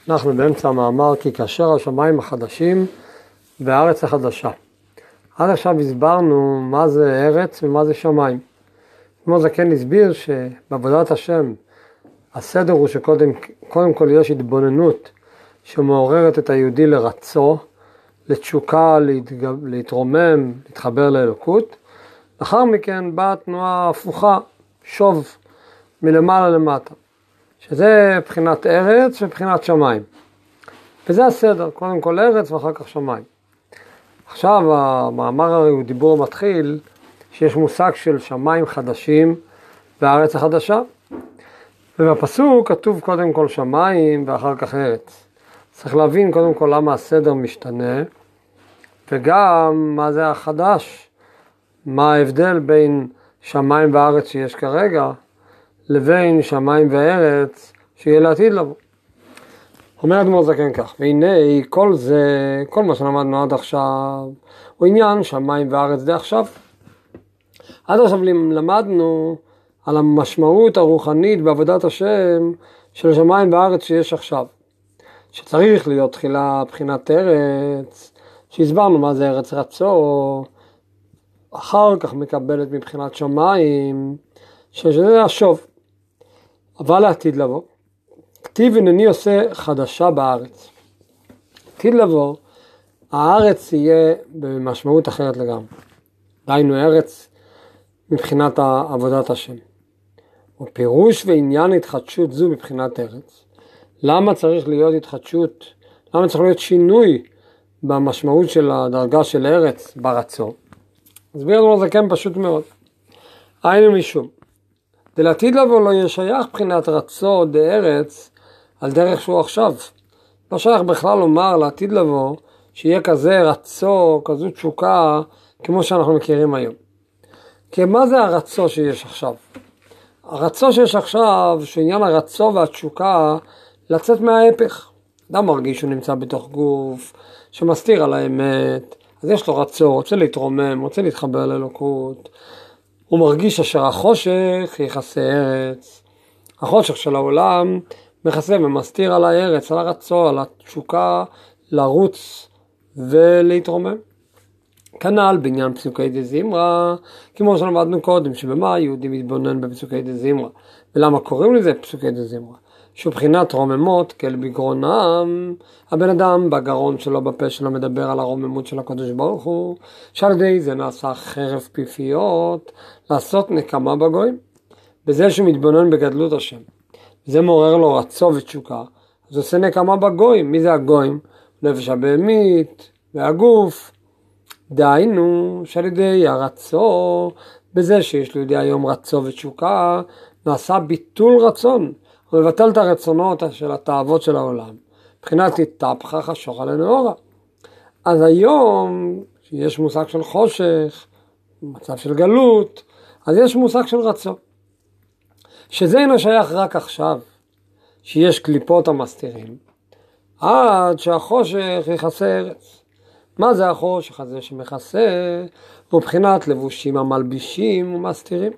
אנחנו באמצע המאמר כי כאשר השמיים החדשים והארץ החדשה. עד עכשיו הסברנו מה זה ארץ ומה זה שמיים. כמו זה כן הסביר שבעבודת השם הסדר הוא שקודם כל יש התבוננות שמעוררת את היהודי לרצו, לתשוקה, להתרומם, להתחבר לאלוקות. לאחר מכן באה תנועה הפוכה, שוב, מלמעלה למטה. שזה בחינת ארץ ובחינת שמיים. וזה הסדר, קודם כל ארץ ואחר כך שמיים. עכשיו המאמר הרי הוא דיבור מתחיל שיש מושג של שמיים חדשים והארץ החדשה. ובפסוק כתוב קודם כל שמיים ואחר כך ארץ. צריך להבין קודם כל למה הסדר משתנה וגם מה זה החדש. מה ההבדל בין שמיים וארץ שיש כרגע לבין שמיים וארץ שיהיה לעתיד לבוא. אומר אדמו"ר זקן כך, והנה כל מה שלמדנו עד עכשיו הוא עניין שמיים וארץ די עכשיו. עד עכשיו למדנו על המשמעות הרוחנית בעבודת השם של שמיים וארץ שיש עכשיו. שצריך להיות תחילה בחינת ארץ, שהסברנו מה זה ארץ רצו, אחר כך מקבלת מבחינת שמיים, שזה השוב. אבל לעתיד לבוא, כתיב הנני עושה חדשה בארץ. עתיד לבוא, הארץ יהיה במשמעות אחרת לגמרי. דהיינו ארץ מבחינת עבודת השם. ופירוש ועניין התחדשות זו מבחינת ארץ. למה צריך להיות התחדשות? למה צריך להיות שינוי במשמעות של הדרגה של ארץ ברצו? הסביר לנו זה כן פשוט מאוד. היינו משום. ולעתיד לבוא לא יהיה שייך בחינת רצו דארץ על דרך שהוא עכשיו. לא שייך בכלל לומר לעתיד לבוא שיהיה כזה רצו, כזו תשוקה כמו שאנחנו מכירים היום. כי מה זה הרצו שיש עכשיו? הרצו שיש עכשיו, שעניין הרצו והתשוקה לצאת מההפך. אדם מרגיש שהוא נמצא בתוך גוף שמסתיר על האמת, אז יש לו רצו, רוצה להתרומם, רוצה להתחבר לאלוקות. הוא מרגיש אשר החושך יכסה ארץ. החושך של העולם מכסה ומסתיר על הארץ, על הרצו, על התשוקה, לרוץ ולהתרומם. כנ"ל בעניין פסוקי דזמרה, כמו שלמדנו קודם, שבמה היהודי מתבונן בפסוקי דזמרה. ולמה קוראים לזה פסוקי דזמרה? שהוא בחינת רוממות, כל בגרונם, הבן אדם בגרון שלו, בפה שלו, מדבר על הרוממות של הקדוש ברוך הוא, שעל ידי זה נעשה חרב פיפיות, לעשות נקמה בגויים. בזה שהוא מתבונן בגדלות השם. זה מעורר לו רצו ותשוקה, אז עושה נקמה בגויים. מי זה הגויים? נפש הבהמית והגוף. דהיינו שעל ידי הרצו, בזה שיש ליהודי היום רצו ותשוקה, נעשה ביטול רצון. הוא מבטל את הרצונות של התאוות של העולם. מבחינת התהפכה חשוכה לנאורה. אז היום שיש מושג של חושך, מצב של גלות, אז יש מושג של רצון. שזה אינו שייך רק עכשיו, שיש קליפות המסתירים, עד שהחושך יכסה ארץ. מה זה החושך הזה שמכסה? הוא מבחינת לבושים המלבישים ומסתירים.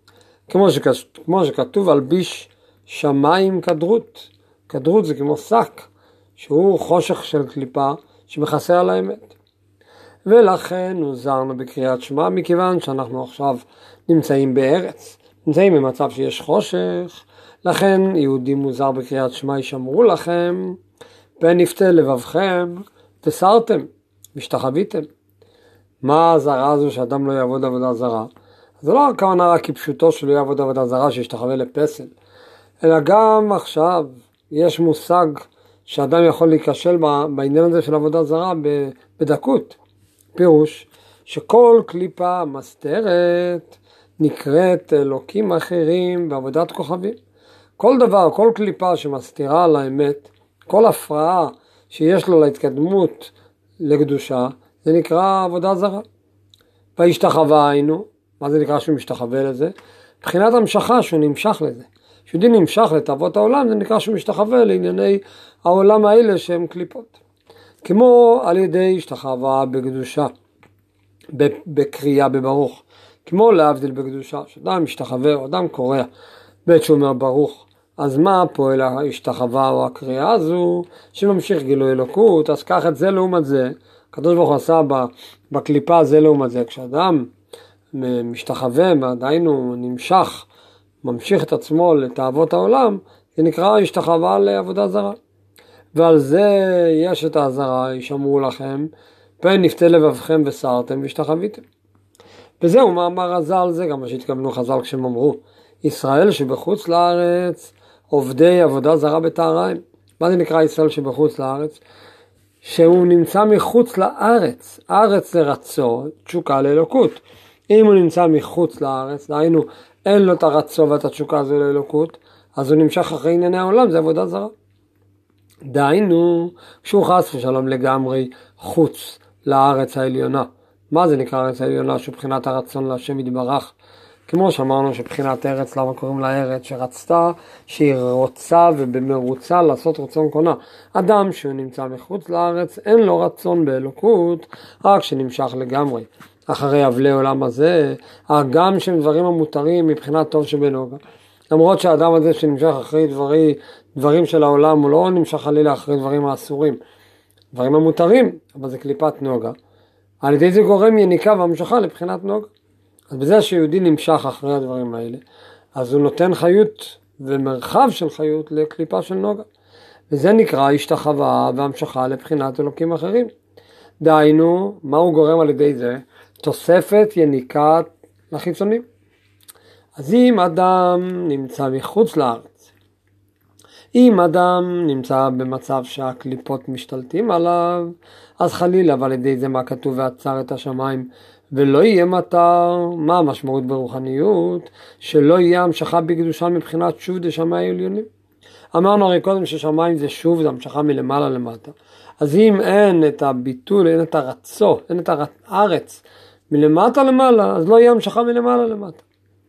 כמו שכתוב על ביש שמיים כדרות. כדרות זה כמו שק, שהוא חושך של קליפה שמכסה על האמת. ולכן הוזרנו בקריאת שמע, מכיוון שאנחנו עכשיו נמצאים בארץ, נמצאים במצב שיש חושך, לכן יהודי מוזר בקריאת שמע ישמרו לכם, פן יפתה לבבכם, תסרתם, משתחוויתם. מה הזרה הזו שאדם לא יעבוד עבודה זרה? זה לא הכוונה רק כפשוטו שלא יעבוד עבודה זרה שישתחווה לפסל, אלא גם עכשיו יש מושג שאדם יכול להיכשל בעניין הזה של עבודה זרה בדקות. פירוש שכל קליפה מסתרת נקראת אלוקים אחרים בעבודת כוכבים. כל דבר, כל קליפה שמסתירה על האמת, כל הפרעה שיש לו להתקדמות לקדושה, זה נקרא עבודה זרה. והשתחווה היינו, מה זה נקרא שהוא משתחווה לזה? מבחינת המשכה שהוא נמשך לזה. כשיהודי נמשך לתאוות העולם, זה נקרא שהוא משתחווה לענייני העולם האלה שהם קליפות. כמו על ידי השתחווה בקדושה, בקריאה בברוך. כמו להבדיל בקדושה, שאדם משתחווה או אדם קורא בעת שהוא אומר ברוך, אז מה פועל ההשתחווה או הקריאה הזו שממשיך גילוי אלוקות? אז קח את זה לעומת זה, הקדוש ברוך הוא עשה בקליפה זה לעומת זה, כשאדם משתחווה, דהיינו נמשך, ממשיך את עצמו לתאוות העולם, זה נקרא השתחווה לעבודה זרה. ועל זה יש את העזרה, ישמרו לכם, פן נפתה לבבכם וסרתם והשתחוויתם. וזהו מאמר הז"ל, זה גם מה שהתכוונו חז"ל כשהם אמרו, ישראל שבחוץ לארץ עובדי עבודה זרה בטהריים. מה זה נקרא ישראל שבחוץ לארץ? שהוא נמצא מחוץ לארץ, ארץ לרצו, תשוקה לאלוקות. אם הוא נמצא מחוץ לארץ, דהיינו אין לו את הרצו ואת התשוקה הזו לאלוקות, אז הוא נמשך אחרי ענייני העולם, זה עבודה זרה. דהיינו, כשהוא חס ושלום לגמרי חוץ לארץ העליונה. מה זה נקרא ארץ העליונה? שבחינת הרצון להשם יתברך. כמו שאמרנו שבחינת ארץ, למה קוראים לה ארץ? שרצתה, שהיא רוצה ובמרוצה לעשות רצון קונה. אדם שהוא נמצא מחוץ לארץ, אין לו רצון באלוקות, רק שנמשך לגמרי. אחרי אבלי עולם הזה, גם שהם דברים המותרים מבחינת טוב שבנוגע. למרות שהאדם הזה שנמשך אחרי דברים של העולם, הוא לא נמשך חלילה אחרי דברים האסורים. דברים המותרים, אבל זה קליפת נוגה. על ידי זה גורם יניקה והמשכה לבחינת נוגה. אז בזה שיהודי נמשך אחרי הדברים האלה, אז הוא נותן חיות ומרחב של חיות לקליפה של נוגה. וזה נקרא השתחווה והמשכה לבחינת אלוקים אחרים. דהיינו, מה הוא גורם על ידי זה? תוספת יניקה לחיצונים. אז אם אדם נמצא מחוץ לארץ, אם אדם נמצא במצב שהקליפות משתלטים עליו, אז חלילה, ועל ידי זה מה כתוב ועצר את השמיים, ולא יהיה מטר. מה המשמעות ברוחניות? שלא יהיה המשכה בקדושה מבחינת שוב דשמיים עליונים. אמרנו הרי קודם ששמיים זה שוב, זה המשכה מלמעלה למטה. אז אם אין את הביטול, אין את הרצו, אין את הארץ מלמטה למעלה, אז לא יהיה המשכה מלמעלה למטה.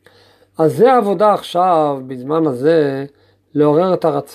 אז זה העבודה עכשיו, בזמן הזה, לעורר את הרצו.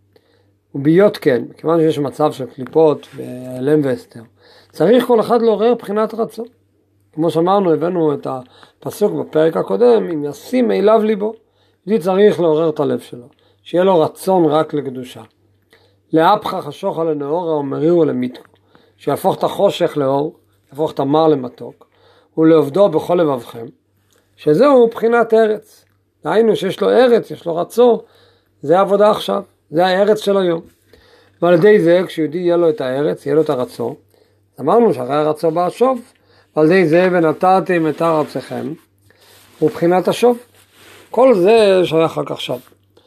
וביות כן, כיוון שיש מצב של קליפות ואלם ואסתר, צריך כל אחד לעורר בחינת רצו. כמו שאמרנו, הבאנו את הפסוק בפרק הקודם, אם ישים אליו ליבו, זה צריך לעורר את הלב שלו, שיהיה לו רצון רק לקדושה. להפכה חשוכה לנאורה ומרירו למיתקו, שיהפוך את החושך לאור, יהפוך את המר למתוק, ולעובדו בכל לבבכם, שזהו בחינת ארץ. דהיינו שיש לו ארץ, יש לו רצו, זה העבודה עכשיו, זה הארץ של היום. ועל ידי זה, כשיהודי יהיה לו את הארץ, יהיה לו את הרצו, אמרנו שאחרי הרצו בא השוב, ועל ידי זה ונתתם את ארצכם, ובחינת השוב. כל זה שייך רק עכשיו.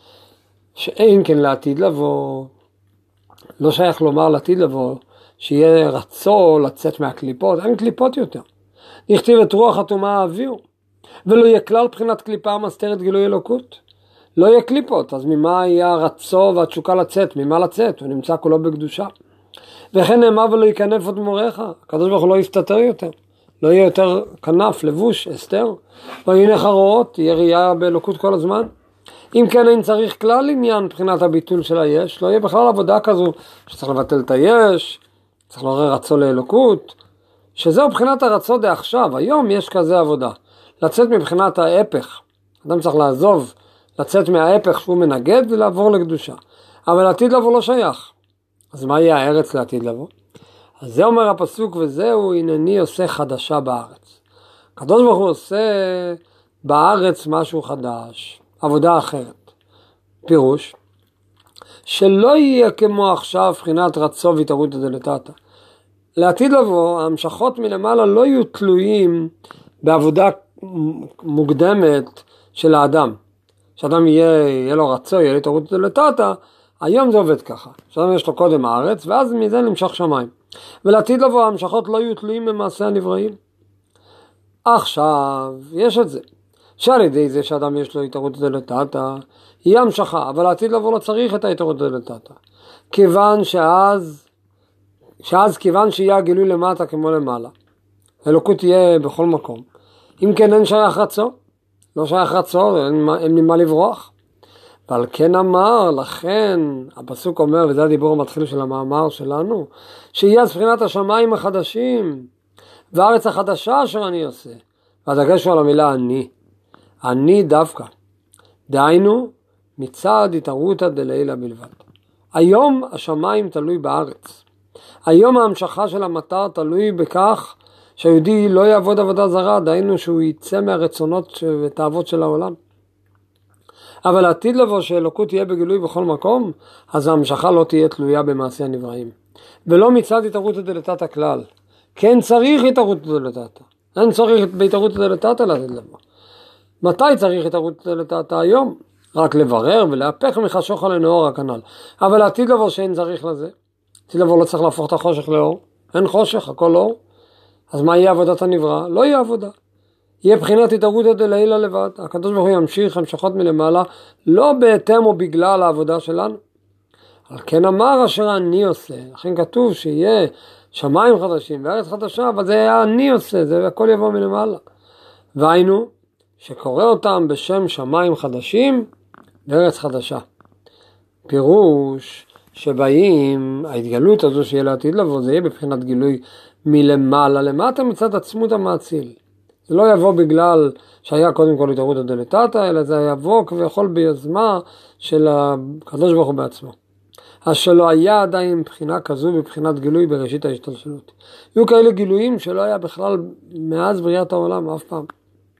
שאין כן לעתיד לבוא, לא שייך לומר לעתיד לבוא, שיהיה רצו לצאת מהקליפות, אין קליפות יותר. נכתיב את רוח הטומאה האוויר, ולא יהיה כלל בחינת קליפה המסתרת גילוי אלוקות. לא יהיה קליפות, אז ממה יהיה הרצו והתשוקה לצאת? ממה לצאת? הוא נמצא כולו בקדושה. וכן נאמר ולא ייכנף עוד מורך, הקדוש ברוך הוא לא יסתתר יותר. לא יהיה יותר כנף, לבוש, אסתר. והנה חרואות, יהיה ראייה באלוקות כל הזמן. אם כן אין צריך כלל עניין מבחינת הביטול של היש, לא יהיה בכלל עבודה כזו שצריך לבטל את היש, צריך לעורר רצו לאלוקות, שזהו מבחינת הרצו דעכשיו. היום יש כזה עבודה. לצאת מבחינת ההפך. אדם צריך לעזוב, לצאת מההפך שהוא מנגד ולעבור לקדושה. אבל לעתיד לבוא לא שייך. אז מה יהיה הארץ לעתיד לבוא? אז זה אומר הפסוק, וזהו הנני עושה חדשה בארץ. הקדוש ברוך הוא עושה בארץ משהו חדש, עבודה אחרת. פירוש, שלא יהיה כמו עכשיו בחינת רצו והתערותא דלתתא. לעתיד לבוא, המשכות מלמעלה לא יהיו תלויים בעבודה מוקדמת של האדם. שאדם יהיה לו רצו, יהיה לו התערותא דלתתא, היום זה עובד ככה. שאדם יש לו קודם הארץ, ואז מזה נמשך שמיים. ולעתיד לבוא, המשכות לא יהיו תלויים במעשה הנבראים. עכשיו, יש את זה. שעל ידי זה שאדם יש לו התערותא דלתתא, יהיה המשכה, אבל לעתיד לבוא לא צריך את ההתערותא דלתתא. כיוון כיוון שיהיה הגילוי למטה כמו למעלה. אלוקות תהיה בכל מקום. אם כן אין שייך רצו, לא שייך רצו, אין ממה לברוח. ועל כן אמר, לכן הפסוק אומר, וזה הדיבור המתחיל של המאמר שלנו, שיהיה בחינת השמיים החדשים, והארץ החדשה אשר אני עושה. והדגש הוא על המילה אני. אני דווקא. דהיינו, מצד התערותא דלעילא בלבד. היום השמיים תלוי בארץ. היום ההמשכה של המטר תלוי בכך שהיהודי לא יעבוד עבודה זרה, דהיינו שהוא יצא מהרצונות ותאוות של העולם. אבל העתיד לבוא שאלוקות תהיה בגילוי בכל מקום, אז ההמשכה לא תהיה תלויה במעשי הנבראים. ולא מצד התערותא דלתתא כלל. כן צריך התערותא דלתתא. אין צריך בהתערותא דלתתא לעתיד לבוא. מתי צריך התערותא דלתתא? היום. רק לברר ולהפך מחשוך לנאור הכנ"ל. אבל העתיד לבוא שאין צריך לזה. העתיד לבוא לא צריך להפוך את החושך לאור. אין חושך, הכל אור. אז מה יהיה עבודת הנברא? לא יהיה עבודה. יהיה בחינת התערותא דלעילא לבד. הקדוש ברוך הוא ימשיך המשכות מלמעלה, לא בהתאם או בגלל העבודה שלנו. על כן אמר אשר אני עושה. לכן כתוב שיהיה שמיים חדשים וארץ חדשה, אבל זה היה אני עושה, זה הכל יבוא מלמעלה. והיינו, שקורא אותם בשם שמיים חדשים וארץ חדשה. פירוש שבאים, ההתגלות הזו שיהיה לעתיד לבוא, זה יהיה בבחינת גילוי מלמעלה למטה מצד עצמות המאציל. זה לא יבוא בגלל שהיה קודם כל התערותא דלתתא, אלא זה יבוא כביכול ביוזמה של הקדוש ברוך הוא בעצמו. אז שלא היה עדיין מבחינה כזו מבחינת גילוי בראשית ההשתלשלות. היו כאלה גילויים שלא היה בכלל מאז בריאת העולם אף פעם.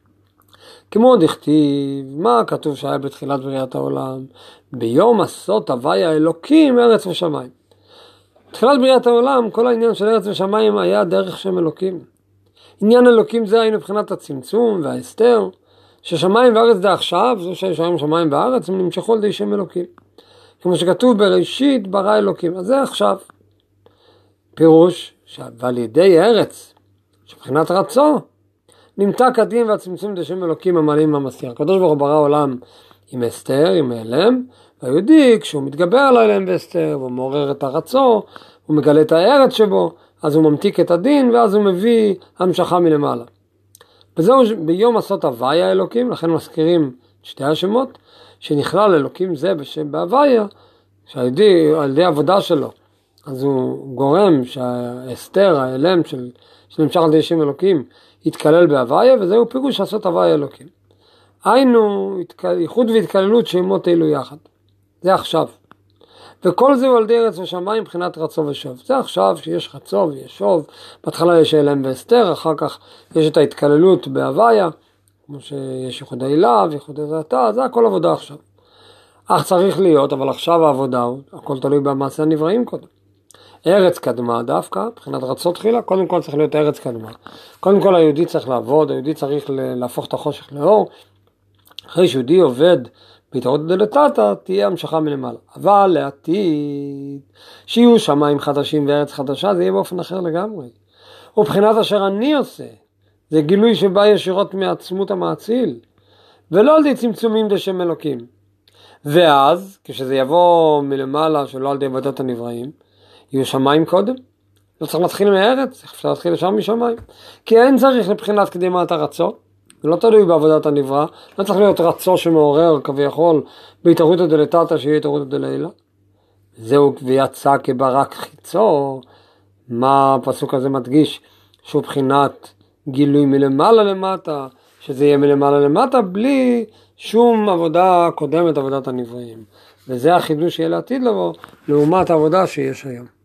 כמו דכתיב, מה כתוב שהיה בתחילת בריאת העולם? ביום עשות הוויה אלוקים ארץ ושמיים. בתחילת בריאת העולם כל העניין של ארץ ושמיים היה דרך שם אלוקים. עניין אלוקים זה היינו מבחינת הצמצום וההסתר, ששמיים וארץ זה עכשיו, זה שיש היום שמיים וארץ, הם נמשכו על די שם אלוקים. כמו שכתוב בראשית ברא אלוקים, אז זה עכשיו. פירוש שעל ידי ארץ, שבחינת רצו, נמתק הדין והצמצום די שם אלוקים המלאים במסתיר. הקדוש ברוך הוא ברא עולם עם הסתר, עם העלם, והיהודי כשהוא מתגבר על העלם והסתר, והוא מעורר את הרצו, הוא מגלה את הארץ שבו, אז הוא ממתיק את הדין, ואז הוא מביא המשכה מלמעלה. וזהו ביום עשות הוויה אלוקים, לכן מזכירים שתי השמות, שנכלל אלוקים זה בשם בהוויה, שעל ידי עבודה שלו, אז הוא גורם שההסתר, האלם שנמשך על ידי שם אלוקים, יתכלל בהוויה, וזהו פירוש עשות הוויה אלוקים. היינו ייחוד והתכללות שמות אלו יחד. זה עכשיו. וכל זה הוא על ידי ארץ ושמיים מבחינת רצו ושוב. זה עכשיו שיש רצו ויש שוב, בהתחלה יש אלם והסתר, אחר כך יש את ההתכללות בהוויה, כמו שיש ייחוד העילה וייחוד הזעתה, זה הכל עבודה עכשיו. אך צריך להיות, אבל עכשיו העבודה, הכל תלוי במעשה הנבראים קודם. ארץ קדמה דווקא, מבחינת רצות תחילה, קודם כל צריך להיות ארץ קדמה. קודם כל היהודי צריך לעבוד, היהודי צריך להפוך את החושך לאור. אחרי שיהודי עובד בהתערותא דלתתא, תהיה המשכה מלמעלה. אבל לעתיד, שיהיו שמיים חדשים וארץ חדשה, זה יהיה באופן אחר לגמרי. ובחינת אשר אני עושה, זה גילוי שבא ישירות מעצמות המאציל, ולא על ידי צמצומים די שם אלוקים. ואז, כשזה יבוא מלמעלה, שלא על ידי עבודת הנבראים, יהיו שמיים קודם. לא צריך להתחיל מארץ, אפשר להתחיל לשם משמיים. כי אין צריך לבחינת קדימת הרצו, זה לא תלוי בעבודת הנברא, לא צריך להיות רצו שמעורר כביכול בהתערותא דלתתא שיהיה התערותא דלעילא. זהו ויצא כברק חיצו, מה הפסוק הזה מדגיש? שהוא בחינת גילוי מלמעלה למטה, שזה יהיה מלמעלה למטה בלי שום עבודה קודמת עבודת הנבראים. וזה החידוש שיהיה לעתיד לבוא, לעומת העבודה שיש היום.